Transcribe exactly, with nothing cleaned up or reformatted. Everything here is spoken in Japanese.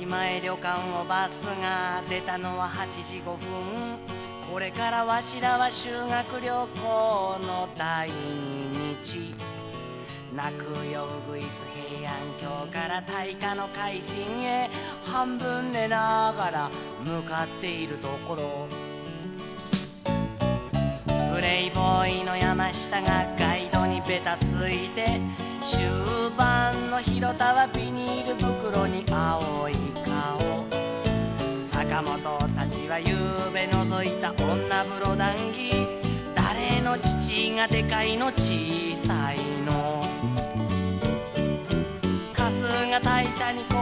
駅前旅館をバスが出たのははちじごふん。これからわしらは修学旅行の第二日。泣くよウグイス平安京から大化の改新へ半分寝ながら向かっているところ、プレイボーイの山下がガイドにベタついて、終盤の広田はビニール袋に青い顔。坂本たちはゆうべ覗いた女風呂談義、誰の父がでかいの小さいの。春日大社に